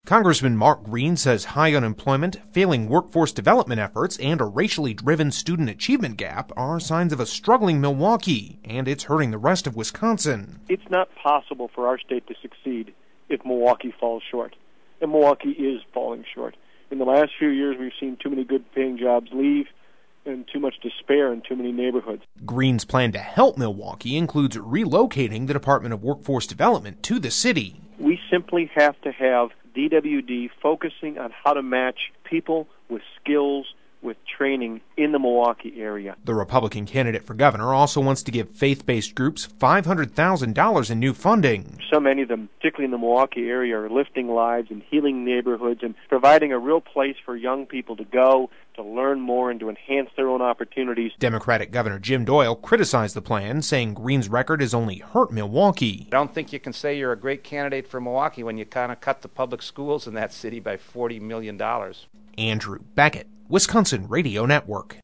Congressman Mark Green says high unemployment, failing workforce development efforts, and a racially driven student achievement gap are signs of a struggling Milwaukee, and it's hurting the rest of Wisconsin. It's not possible for our state to succeed if Milwaukee falls short, and Milwaukee is falling short. In the last few years, we've seen too many good-paying jobs leave and too much despair in too many neighborhoods. Green's plan to help Milwaukee includes relocating the Department of Workforce Development to the city. We simply have to have DWD focusing on how to match people with skills, with training in the Milwaukee area. The Republican candidate for governor also wants to give faith-based groups $500,000 in new funding. So many of them, particularly in the Milwaukee area, are lifting lives and healing neighborhoods and providing a real place for young people to go, to learn more, and to enhance their own opportunities. Democratic Governor Jim Doyle criticized the plan, saying Green's record has only hurt Milwaukee. I don't think you can say you're a great candidate for Milwaukee when you kind of cut the public schools in that city by $40 million. Andrew Beckett, Wisconsin Radio Network.